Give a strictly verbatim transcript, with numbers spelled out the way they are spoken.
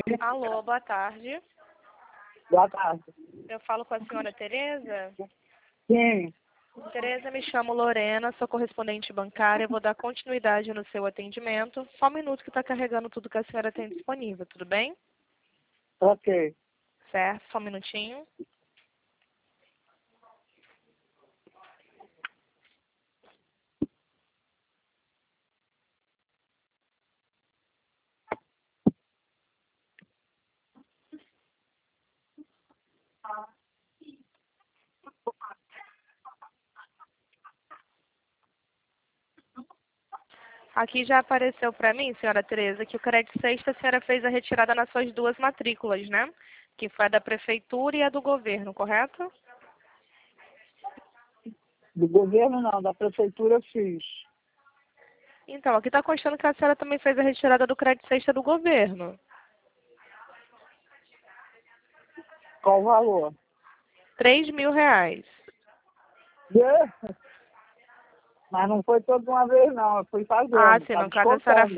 Alô, boa tarde. Boa tarde. Eu falo com a senhora Tereza. Sim. Tereza, me chamo Lorena, sou correspondente bancária. Eu vou dar continuidade no seu atendimento. Só um minuto que está carregando tudo que a senhora tem disponível, tudo bem? Ok. Certo, só um minutinho. Aqui já apareceu para mim, senhora Tereza, que o crédito sexta a senhora fez a retirada nas suas duas matrículas, né? Que foi a da prefeitura e a do governo, correto? Do governo não, da prefeitura eu fiz. Então, aqui está constando que a senhora também fez a retirada do crédito sexta do governo. Qual o valor? Três mil reais. Yeah. Mas não foi toda uma vez não, eu fui Ah, fazendo, sim, tá no caso a senhora descontando.